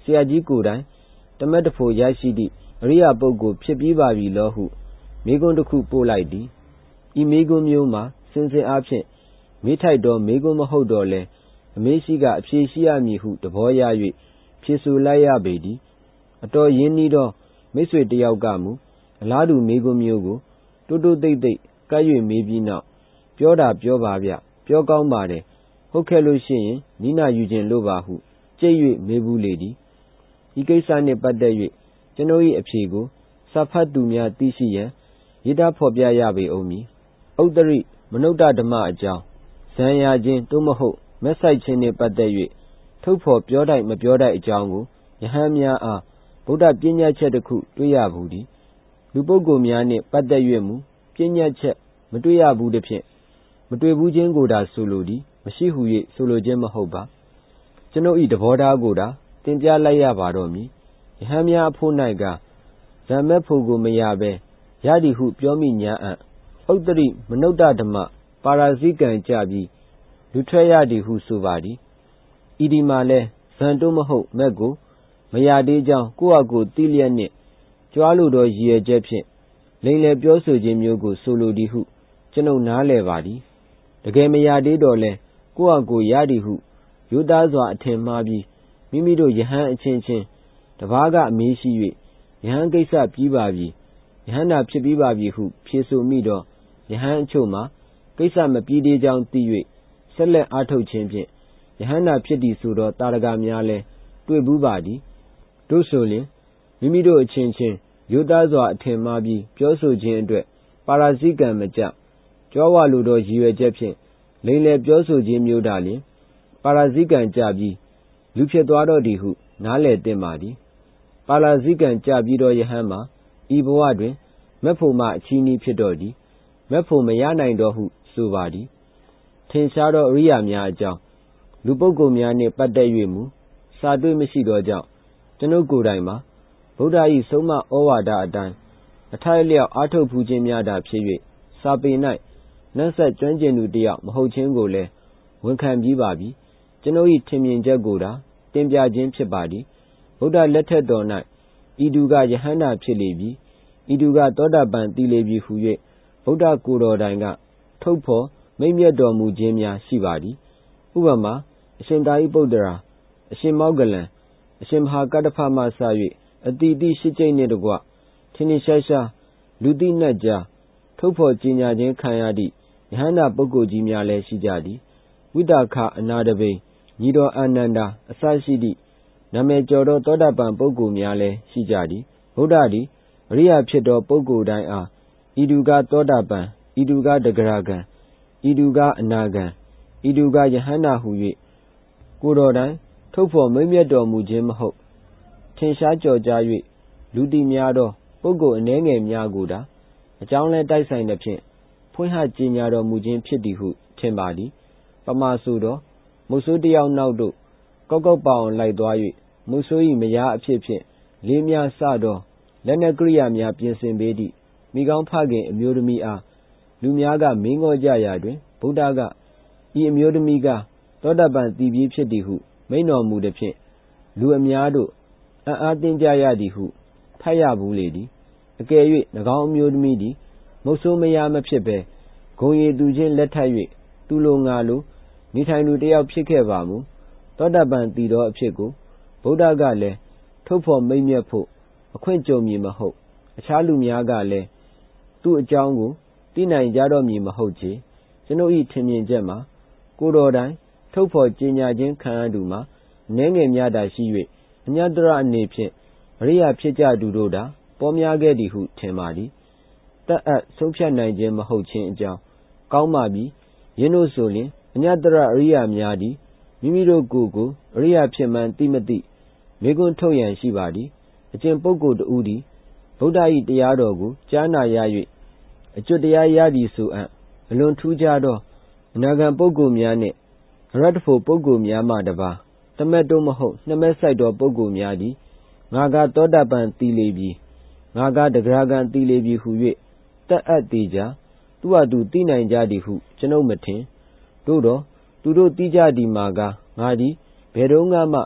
ရာကြီးကိုယ်တိုင်တမက်တဖို့ရရှိသည့်အရိယာပုဂ္ဂိုလ်ဖြစ်ပြီးပါပြီလောဟုမေးခွန်းတစ်ခုပို့လိုက်သည်ဤမေးခွန်းမျိုးမှာစင်စစ်အားဖြင့်မေးထိုက်သောမေးခွန်းမဟုတ်တော့လဲအမေးရှိကအဖြေရှိရမည်ဟုသဘောရ၍ဖြေဆိုလိုက်ရပေသည်အတော်ရင်းနှီးသောမိတ်ဆွေတစ်ယောက်ကမူအလားတူမေးခွန်းမျိုးကိုတိုးတိုးတိတ်တိတ်ကပ်၍မေးပြီးနောက်ပြောတာပြောပါဗျပြောကောင်းပါတယ်ဟုတ်ခဲ့လို့ရှိရင်နီးနာယူခြင်းလို့ပါဟုကြိတ်၍မေးဘူးလေသည်ဤကိစ္စနှင့်ပတ်သက်၍ကျွန်ုပ်၏အဖြေကိုစာဖတ်သူများသိရှိရန်ရေးသားဖော်ပြရပေဦးမည်ဥတ္တရိမနုဿဓမ္မအကြောင်းဇံရခြင်းသို့မဟုတ်မက်ဆိုင်ခြင်းနှင့်ပတ်သက်၍ထုတ်ဖော်ပြောတိုက်မပြောတိုက်အကြောင်းကိုယဟန်များအားဗုဒ္ဓပညတ်ချက်တစ်ခုတွေ့ရဘူးသည်လူပုဂ္ဂိုလ်များနှင့်ပတ်သက်၍မူပညတ်ချက်မတွေ့ရဘူးသည်ဖြင့်မတွေ့ဘူးခြင်းကိုသာဆိုလိုသည်မရှိဟု၍ဆိုလိုခြင်းမဟုတ်ပါကျွန်ုပ်၏သဘောထားကိုသာတင်ပြလိုက်ရပါတော့မည်ယဟန်များအဖို့၌ကဇံမဲ့ဖို့ကိုမရဘဲရသည်ဟုပြောမိညာအံ့ဥတ္တရိမနုဿဓမ္မပါရာဇိကံကြပြီးလူထွက်ရသည်ဟုဆိုပါသည်ဤဒီမှာလဲဇံတို့မဟုတ်မက်ကိုမရသေးကြောင်းကိုယ့်အကိုသိလျက်နှင့်ကြွားလိုသောရည်ရွယ်ချက်ဖြင့်လိမ်လည်ပြောဆိုခြင်းမျိုးကိုဆိုလိုသည်ဟုကျွန်ုပ်နားလည်ပါသည်တကယ်မရသေးတော့လဲကိုယ့်အကိုရသည်ဟုရိုးသားစွာအထင်မှားပြီးမိမိတို့ယဟန်အချင်းချင်းတပါးကအမေးရှိ၍ယဟန်ကိစ္စပြီးပါပြီယဟန်နာဖြစ်ပြီးပါပြီဟုဖြေဆိုမိတော့ယဟန်အချို့မှာကိစ္စမပြီးသေးကြောင်းသိ၍ဆက်လက်အားထုတ်ခြင်းဖြင့်ယဟန်နာဖြစ်သည်ဆိုသောတာရကများလဲတွေ့ဘူးပါသည်တို့ဆိုလျှင်မိမိတို့အချင်းချင်းရိုးသားစွာအထင်မှားပြီးပြောဆိုခြင်းအတွက်ပါရာဇိကံမကျကြွားဝလိုသောရည်ရွယ်ချက်ဖြင့်လိမ်လည်ပြောဆိုခြင်းမျိုးသာလျှင်ပါရာဇိကံကျပြီးလူဖြစ်သွားတော့သည်ဟုနားလည်သင့်ပါသည်ပါရာဇိကံကျပြီးသောယဟန်မှာဤဘဝတွင်မက်ဖို့မှအချီးနှီးဖြစ်တော့သည်မက်ဖို့မရနိုင်တော့ဟုဆိုပါသည်ထင်ရှားသောအရိယာများအကြောင်းလူပုဂ္ဂိုလ်များနှင့်ပတ်သက်၍မူစာတွေ့မရှိသောကြောင့်ကျွန်ုပ်ကိုယ်တိုင်မှာဗုဒ္ဓ၏ဆုံးမဩဝါဒအတိုင်းအထိုက်အလျောက်အားထုတ်ဖူးခြင်းများသာဖြစ်၍စာပေ၌နတ်ဆက်ကျွမ်းကျင်သူတစ်ယောက်မဟုတ်ခြင်းကိုလည်းဝန်ခံပြီးပါပြီကျွန်ုပ်၏ထင်မြင်ချက်ကိုသာတင်ပြခြင်းဖြစ်ပါသည်ဗုဒ္ဓလက်ထက်တော်၌ဤသူကယဟန္တာဖြစ်လေပြီဤသူကသောတာပန်တည်လေပြီဟု၍ဗုဒ္ဓကိုယ်တော်တိုင်ကထုတ်ဖော်မိန့်မြတ်တော်မူခြင်းများရှိပါသည်ဥပမာအရှင်သာရိပုတ္တရာအရှင်မောဂလန်အရှင်မဟာကတ္တဖမှစ၍အတီတိရှိကျိတ်နှင့်တကွထင်ထင်ရှားရှားလူသိနတ်ကြားထုတ်ဖော်ကြေညာခြင်းခံရသည့်ယဟန္တာပုဂ္ဂိုလ်ကြီးများလည်းရှိကြသည်ဝိတာခအနာတပိညီတော်အာနန္ဒာအစရှိသည့်နာမည်ကျော်သောသောတာပန်ပုဂ္ဂိုလ်များလည်းရှိကြသည်ဗုဒ္ဓသည်အရိယာဖြစ်သောပုဂ္ဂိုလ်တိုင်းအားဤသူကသောတာပန်ဤသူကတဂရဂံဤသူကအနာဂံဤသူကယဟန္တာဟု၍ကိုယ်တော်တိုင်ထုတ်ဖော်မိန့်မြတ်တော်မူခြင်းမဟုတ်ထင်ရှားကြော်ကြား၍လူသိများသောပုဂ္ဂိုလ်အနည်းငယ်များကိုသာအကြောင်းလဲတိုက်ဆိုင်သဖြင့်ဖွင့်ဟကြေညာတော်မူခြင်းဖြစ်သည်ဟုထင်ပါသည်ပမာဆိုသောမုတ်ဆိုးတစ်ယောက်နောက်သို့ကောက်ကောက်ပအောင်လိုက်သွား၍မုတ်ဆိုး၏မယားအဖြစ်ဖြင့်လေးများစသောလက်နက်ကိရိယာများပြင်ဆင်ပေးသည့်မိကောင်းဖခင်အမျိုးသမီးအားလူများကမင်းငေါကြရာတွင်ဗုဒ္ဓကဤအမျိုးသမီးကသောတာပန်တည်ပြီးဖြစ်သည်ဟုမိန့်တော်မူသည်ဖြင့်လူအများတို့အံ့အားသင့်ကြရသည်ဟုဖတ်ရဘူးလေသည်အကယ်၍၎င်းအမျိုးသမီးသည်မုတ်ဆိုးမယားမဖြစ်ဘဲဂုံရည်သူချင်းလက်ထပ်၍သူလိုငါလိုနေထိုင်သူတစ်ယောက်ဖြစ်ခဲ့ပါမူသောတာပန်တည်သောအဖြစ်ကိုဗုဒ္ဓကလည်းထုတ်ဖော်မိန့်မြတ်ဖို့အခွင့်ကြုံမည်မဟုတ်အခြားလူများကလည်းသူ့အကြောင်းကိုသိနိုင်ကြတော့မည်မဟုတ်ချေကျွန်ုပ်၏ထင်မြင်ချက်မှာကိုယ်တော်တိုင်ထုတ်ဖော်ကြေညာခြင်းခံရသူမှာအနည်းငယ်များသာရှိ၍အညတရအနေဖြင့်အရိယာဖြစ်ကြသူတို့သာပေါ်များခဲ့သည်ဟုထင်ပါသည်တတ်အပ်ဆုံးဖြတ်နိုင်ခြင်းမဟုတ်ခြင်းအကြောင်းကောင်းပါပြီယင်းတို့ဆိုလျှင်အညတရအရိယာများသည်မိမိတို့ကိုယ်ကိုအရိယာဖြစ်မှန်းသိမသိမေခွန်းထုတ်ရန်ရှိပါသည်အကျင့်ပုဂ္ဂိုလ်တဦးသည်ဗုဒ္ဓ၏တရားတော်ကိုကြားနာရ၍အကျွတ်တရားရသည်ဆိုအံ့အလွန်ထူးခြားသောအနာဂံပုဂ္ဂိုလ်များနှင့်အရတ္တဖို့ပုဂ္ဂိုလ်များမှတပါတမက်တို့မဟုတ်နှမက်ဆိုင်သောပုဂ္ဂိုလ်များသည်ငါကသောတာပန်တည်လေပြီငါကတဂရဂံတည်လေပြီဟု၍တတ်အပ်သေးကြသူ့ဟာသူသိနိုင်ကြသည်ဟုကျွန်ုပ်မထင်သို့တော့သူတို့သိကြသည်မှာကငါသည်ဘယ်တော့မှ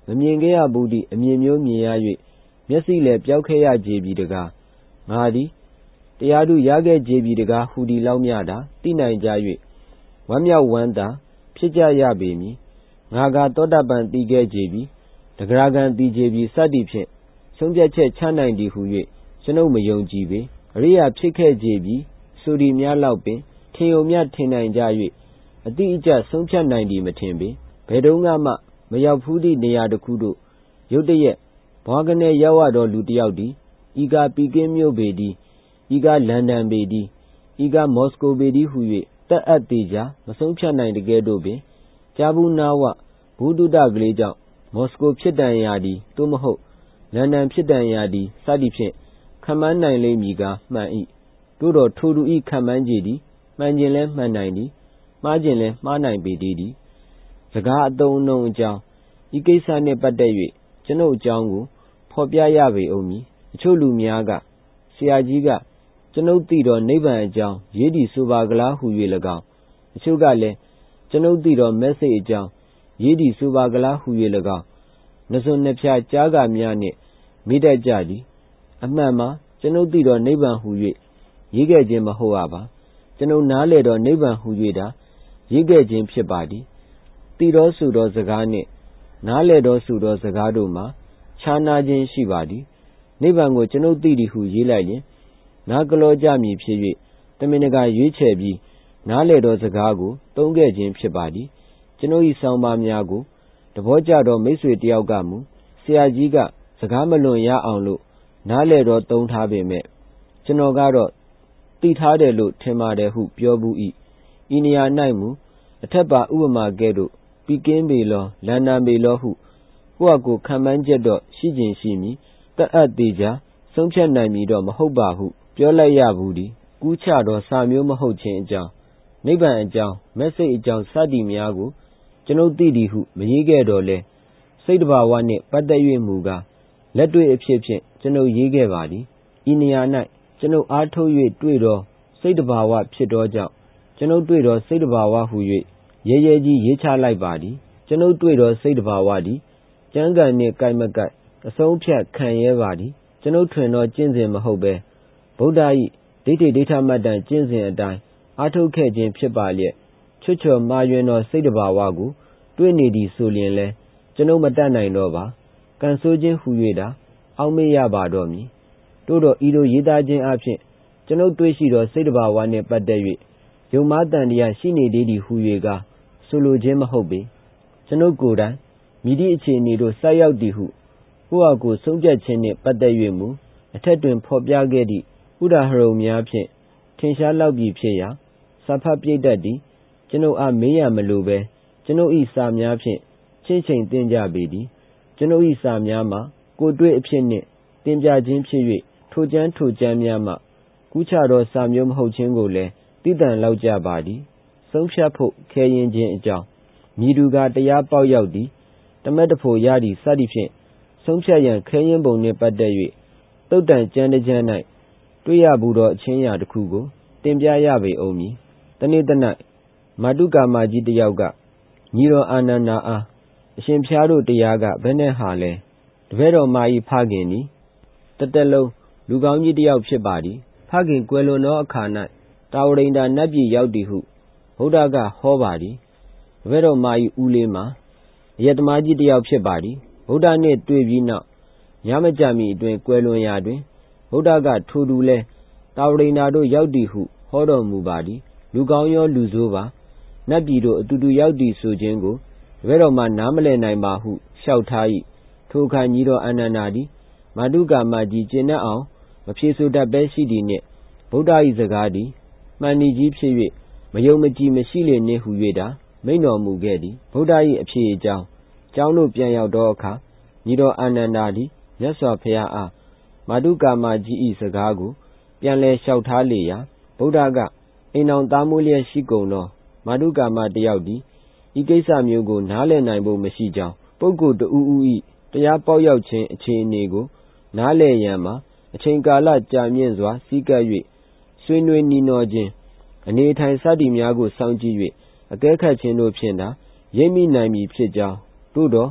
မမြင်ခဲ့ရဘူးသည့်အမြင်မျိုးမြင်ရ၍မျက်စိလည်းပျောက်ခဲ့ရကြပြီတကားငါသည်တရားသူရခဲ့ကြပြီတကားဟူသည်လောက်မျှသာသိနိုင်ကြ၍ဝမ်းမြောက်ဝမ်းသာဖြစ်ကြရပေမည်ငါကသောတာပန်သိခဲ့ကြပြီတဂရဂံသိကြပြီစသည်ဖြင့်ဆုံးဖြတ်ချက်ချနိုင်သည်ဟု၍ကျွန်ုပ်မယုံကြည်ပေအရိယာဖြစ်ခဲ့ကြပြီဆိုသည်များလောက်ပင်ထင်ုံမျှထင်နိုင်ကြ၍အတိအကျဆုံးဖြတ်နိုင်သည်မထင်ပေဘယ်တုန်းကမှမရောက်ဖူးသည့်နေရာတစ်ခုသို့ရုတ်တရက်ဘွားကနေရောက်ရသောလူတစ်ယောက်သည်ဤကပီကင်းမြို့ပေသည်ဤကလန်ဒန်ပေသည်ဤကမော်စကိုပေသည်ဟု၍တက်အပ်သေးကြမဆုံးဖြတ်နိုင်တကယ်တော့ပင်ကြားဘူးနာဝဘူတုတကလေးကြောင့်မော်စကိုဖြစ်တန်ရာသည်သို့မဟုတ်လန်ဒန်ဖြစ်တန်ရာသည်စသည်ဖြင့်ခန့်မှန်းနိုင်လိမ့်မည်ကားမှန်၏သို့တော်ထိုသူ၏ခန့်မှန်းခြေသည်မှန်ခြင်းလဲမှန်နိုင်သည်မှားခြင်းလဲမှားနိုင်ပေသေးသည်စကားအတုံးအနှုံအကြောင်းဤကိစ္စနှင့်ပတ်သက်၍ကျွန်ုပ်အကြောင်းကိုဖော်ပြရပေဦးမည်အချို့လူများကဆရာကြီးကကျွန်ုပ်သိသောနိဗ္ဗာန်အကြောင်းရေးသည်ဆိုပါကလားဟု၍၎င်းအချို့ကလည်းကျွန်ုပ်သိသောမက်ဆေ့အကြောင်းရေးသည်ဆိုပါကလားဟု၍၎င်းနှစွန်နှဖျားကြားကာများနှင့်မိတတ်ကြသည်အမှန်မှာကျွန်ုပ်သိသောနိဗ္ဗာန်ဟု၍ရေးခဲ့ခြင်းမဟုတ်ရပါကျွန်ုပ်နားလေသောနိဗ္ဗာန်ဟု၍သာရေးခဲ့ခြင်းဖြစ်ပါသည်သိသောဆိုသောစကားနှင့်နားလေသောဆိုသောစကားတို့မှာခြားနာခြင်းရှိပါသည်နိဗ္ဗာန်ကိုကျွန်ုပ်သိသည်ဟုရေးလိုက်ရင်နားကလောကြမည်ဖြစ်၍တမင်တကာရွေးချယ်ပြီးနားလေသောစကားကိုသုံးခဲ့ခြင်းဖြစ်ပါသည်ကျွန်ုပ်၏ဆောင်းပါးများကိုတဘောကြသောမိတ်ဆွေတယောက်ကမူဆရာကြီးကစကားမလွန်ရအောင်လို့နားလေတော့သုံးထားပေမဲ့ကျွန်တော်ကတော့သိထားတယ်လို့ထင်ပါတယ်ဟုပြောဘူး၏ဤနေရာ၌မူအထက်ပါဥပမာကဲ့သို့ပီကင်းပေလောလန်ဒန်ပေလောဟုကိုယ့်အကိုခံမှန်းချက်တော့ရှိခြင်းရှိမည်တက်အပ်သေးကြဆုံးဖြတ်နိုင်မည်တော့မဟုတ်ပါဟုပြောလိုက်ရဘူးသည်ကူးချသောစာမျိုးမဟုတ်ခြင်းအကြောင်းနိဗ္ဗာန်အကြောင်းမက်ဆေ့အကြောင်းစသည်များကိုကျွန်ုပ်သိသည်ဟုမရေးခဲ့တော့လဲစိတ်တဘာဝနှင့်ပတ်သက်၍မူကားလက်တွေ့အဖြစ်ဖြင့်ကျွန်ုပ်ရေးခဲ့ပါသည်ဤနေရာ၌ကျွန်ုပ်အားထုတ်၍တွေ့သောစိတ်တဘာဝဖြစ်သောကြောင့်ကျွန်ုပ်တွေ့သောစိတ်တဘာဝဟု၍ရဲရဲကြီးရေးချလိုက်ပါသည်ကျွန်ုပ်တွေ့သောစိတ်တဘာဝသည်ကျမ်းဂန်နှင့်ကိုက်မကိုက်အဆုံးဖြတ်ခံရဲပါသည်ကျွန်ုပ်ထွင်သောကျင့်စဉ်မဟုတ်ဘဲဗုဒ္ဓ၏ဒိဋ္ဌိဒိဋ္ဌမတ္တန်ကျင့်စဉ်အတိုင်းအားထုတ်ခဲ့ခြင်းဖြစ်ပါလျက်ချွတ်ချော်မှားယွင်းသောစိတ်တဘာဝကိုတွေ့နေသည်ဆိုလျင်လဲကျွန်ုပ်မတတ်နိုင်တော့ပါကံဆိုးခြင်းဟု၍သာအောက်မေ့ရပါတော့မည်တို့တော့ဤလိုရေးသားခြင်းအပြင်ကျွန်ုပ်တွေ့ရှိသောစိတ်တဘာဝနှင့်ပတ်သက်၍ယုံမှားတန်တရားရှိနေသေးသည်ဟု၍ကဆိုလိုခြင်းမဟုတ်ပေကျွန်ုပ်ကိုယ်တိုင်မိသည့်အခြေအနေတို့ဆိုက်ရောက်သည်ဟုကိုယ့်အကိုဆုံးဖြတ်ခြင်းနှင့်ပတ်သက်၍မူအထက်တွင်ဖော်ပြခဲ့သည့်ဥဒါဟရုံများဖြင့်ထင်ရှားလောက်ပြီဖြစ်ရာစာဖတ်ပြိတ္တသည်ကျွန်ုပ်အားမေးရမလိုပဲကျွန်ုပ်၏စာများဖြင့်ချင့်ချိန်တင်ကြပေသည်ကျွန်ုပ်၏စာများမှာကိုယ်တွေ့အဖြစ်နှင့်တင်ပြခြင်းဖြစ်၍ထိုကျမ်းထိုကျမ်းများမှကူးချသောစာမျိုးမဟုတ်ခြင်းကိုလည်းသိတန်လောက်ကြပါသည်ဆုံးဖြတ်ဖို့ခဲရင်ခြင်းအကြောင်းမြည်သူကတရားပေါက်ရောက်သည်တမက်တဖို့ရသည်စသည်ဖြင့်ဆုံးဖြတ်ရန်ခဲရင်ပုံနှင့်ပတ်သက်၍တုတ်တန်ကျမ်းတစ်ကျမ်း၌တွေ့ရဘူးသောအချင်းရာတစ်ခုကိုတင်ပြရပေဦးမည်တနေ့တ၌မာတုကာမကြီးတစ်ယောက်ကညီတော်အာနန္ဒာအားအရှင်ဖျားတို့တရားကဘယ်နဲ့ဟာလဲတပည့်တော်မာဤဖခင်သည်တသက်လုံးလူကောင်းကြီးတစ်ယောက်ဖြစ်ပါသည်ဖခင်ကွယ်လွန်သောအခါ၌တာဝရိန္ဒာနတ်ပြည်ရောက်သည်ဟုဗုဒ္ဓကဟောပါသည်တပည့်တော်မာဤဦးလေးမှာအယက်သမားကြီးတစ်ယောက်ဖြစ်ပါသည်ဗုဒ္ဓနှင့်တွေ့ပြီးနောက်ညမကြမီအတွင်ကွယ်လွန်ရာတွင်ဗုဒ္ဓကထိုသူလဲတာဝရိန္ဒာတို့ရောက်သည်ဟုဟောတော်မူပါသည်လူကောင်းရောလူဆိုးပါနတ်ပြည်တို့အတူတူရောက်သည်ဆိုခြင်းကိုတပည့်တော်မှနားမလည်နိုင်ပါဟုလျှောက်ထား၏ထိုအခါညီတော်အာနန္ဒာသည်မာတုကာမကြီးကျင့်တတ်အောင်မဖြေဆိုတတ်ပဲရှိသည်နှင့်ဗုဒ္ဓ၏စကားသည်မှန်နီကြီးဖြစ်၍မယုံမကြည်မရှိလေနှင့်ဟု၍သာမိန့်တော်မူခဲ့သည်ဗုဒ္ဓ၏အဖြေအကြောင်းကျောင်းတို့ပြန်ရောက်သောအခါညီတော်အာနန္ဒာသည်မြတ်စွာဘုရားအားမာတုကာမကြီး၏စကားကိုပြန်လည်လျှောက်ထားလေရာဗုဒ္ဓကအိမ်အောင်သားမိုးလျက်ရှိကုန်သောမာတုကာမတစ်ယောက်သည်ဤကိစ္စမျိုးကိုနားလည်နိုင်ဖို့မရှိကြောင်းပုဂ္ဂိုလ်တဦးဦး၏တရားပေါက်ရောက်ခြင်းအခြေအနေကိုနားလည်ရန်မှာအချိန်ကာလကြာမြင့်စွာစည်းကပ်၍ဆွေးနွေးနီးနှောခြင်းအနေထိုင်စသည်များကိုစောင့်ကြည့်၍အကဲခတ်ခြင်းတို့ဖြင့်သာရိပ်မိနိုင်မည်ဖြစ်ကြောင်းသို့သော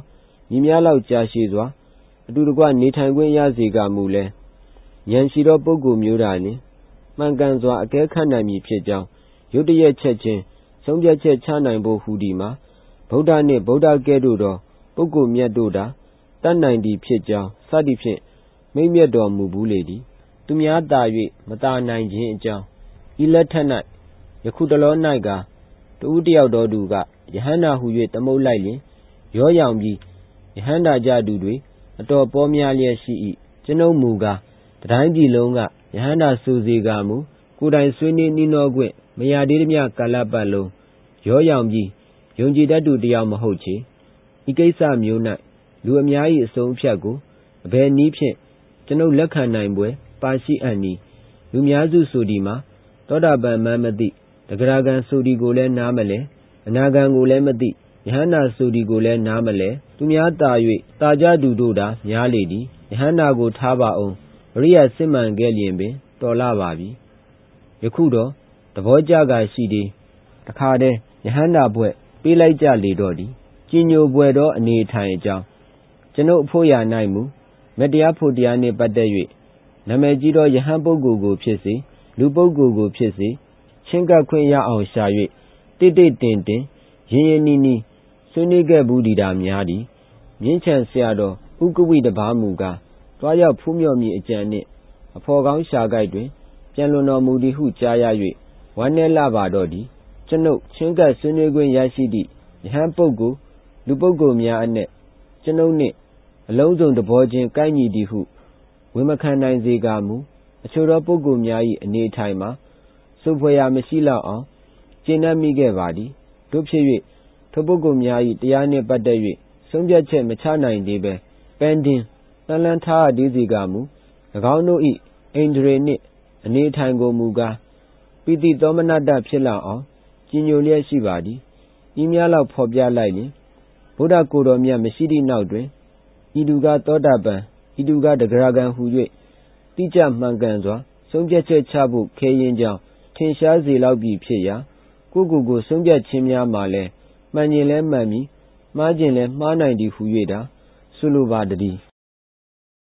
ညီများလောက်ကြာရှည်စွာအတူတကွနေထိုင်ခွင့်ရစေကမူလဲဉာဏ်ရှိသောပုဂ္ဂိုလ်မျိုးသာလျှင်မှန်ကန်စွာအကဲခတ်နိုင်မည်ဖြစ်ကြောင်းရုတ်တရက်ချက်ချင်းဆုံးဖြတ်ချက်ချနိုင်ဖို့ဟူသည်မှာဗုဒ္ဓနှင့်ဗုဒ္ဓကဲ့သို့သောပုဂ္ဂိုလ်မြတ်တို့သာတတ်နိုင်သည်ဖြစ်ကြောင်းစသည်ဖြင့်မိန့်မြတ်တော်မူဘူးလေသည်သူများသာ၍မသာနိုင်ခြင်းအကြောင်းဤလက်ထက်၌ယခုတလော၌ကတဦးတယောက်တော်သူကယဟန္တာဟု၍သမုတ်လိုက်လျင်ရောရောင်ပြီးယဟန္တာကြသူတွေအတော်ပေါများလျက်ရှိ၏ကျွန်ုပ်မူကားတတိုင်းပြည်လုံးကယဟန္တာဆိုစေကမူကိုယ်တိုင်ဆွေးနွေးနှီးနှောခွင့်မရသေးသည်မြကာလပတ်လုံးရောရောင်ပြီးယုံကြည်တတ်သူတယောက်မဟုတ်ချေဤကိစ္စမျိုး၌လူအများ၏အဆုံးအဖြတ်ကိုအဘယ်နည်းဖြင့်ကျွန်ုပ်လက်ခံနိုင်ပွဲပါရှိအပ်နီလူများစုဆိုဒီမှာသောတာပန်မှန်းမသိတဂရဂံဆိုဒီကိုလည်းနားမလဲအနာဂံကိုလည်းမသိယဟန္တာဆိုဒီကိုလည်းနားမလဲသူများတာ၍တာကြသူတို့သာများလေသည်ယဟန္တာကိုထားပါအောင်ဝရိယစစ်မှန်ခဲ့လျင်ပင်တော်လာပါပြီယခုတော့သဘောကျကရှိသည်တခါတည်းယဟန္တာဘွဲ့ပေးလိုက်ကြလေတော့သည်ကြည်ညိုဘွယ်သောအနေထိုင်အကြောင်းကျွန်ုပ်အဖို့ရာ၌မူမတရားဖို့တရားနှင့်ပတ်သက်၍နာမည်ကြီးသောယဟန်ပုဂ္ဂိုလ်ကိုဖြစ်စေလူပုဂ္ဂိုလ်ကိုဖြစ်စေချင်းကပ်ခွင့်ရအောင်ရှာ၍တိတိတင်တင်ရင်းရင်းနီးနီးဆွေးနွေးခဲ့ဘူးဒီတာများသည်မြင်းချံဆရာတော်ဥက္ကဝိတပါမူကားတွားရောက်ဖူးမြော်မည်အကြံနှင့်အဖော်ကောင်းရှာကြိုက်တွင်ပြန်လွန်တော်မူသည်ဟုကြားရ၍ဝမ်းနည်းလာပါတော့သည်ကျွန်ုပ်ချင်းကပ်ဆွေးနွေးခွင့်ရရှိသည့်ယဟန်ပုဂ္ဂိုလ်လူပုဂ္ဂိုလ်များအနက်ကျွန်ုပ်နှင့်အလုံးစုံသဘောချင်းကိုက်ညီသည်ဟုဝန်မခံနိုင်စေကမူအချို့သောပုဂ္ဂိုလ်များ၏အနေထိုင်မှာစုဖွယ်ရာမရှိလောက်အောင်ကျင့်တတ်မိခဲ့ပါသည်တို့ဖြစ်၍ထိုပုဂ္ဂိုလ်များ၏တရားနှင့်ပတ်သက်၍ဆုံးဖြတ်ချက်မချနိုင်သေးပဲပန်းတင်လှမ်းလန်းထားရသေးစေကမူ၎င်းတို့၏အိန္ဒြေနှင့်အနေထိုင်ကိုမူကားပိတိသောမနတ္တဖြစ်လောက်အောင်ကြည်ညိုလျက်ရှိပါသည်ဤများလောက်ဖော်ပြလိုက်လျင်ဗုဒ္ဓကိုယ်တော်မြတ်မရှိသည့်နောက်တွင်ဤသူကသောတာပန်ဤသူကတဂရဂံဟူ၍တိကျမှန်ကန်စွာဆုံးဖြတ်ချက်ချဖို့ခဲရင်ကြောင်းထင်ရှားစေလောက်ပြီဖြစ်ရာကိုကိုကိုဆုံးဖြတ်ခြင်းများမှာလဲမှန်ခြင်းလဲမှန်မည်မှားခြင်းလဲမှားနိုင်သည်ဟူ၍သာဆိုလိုပါတည်း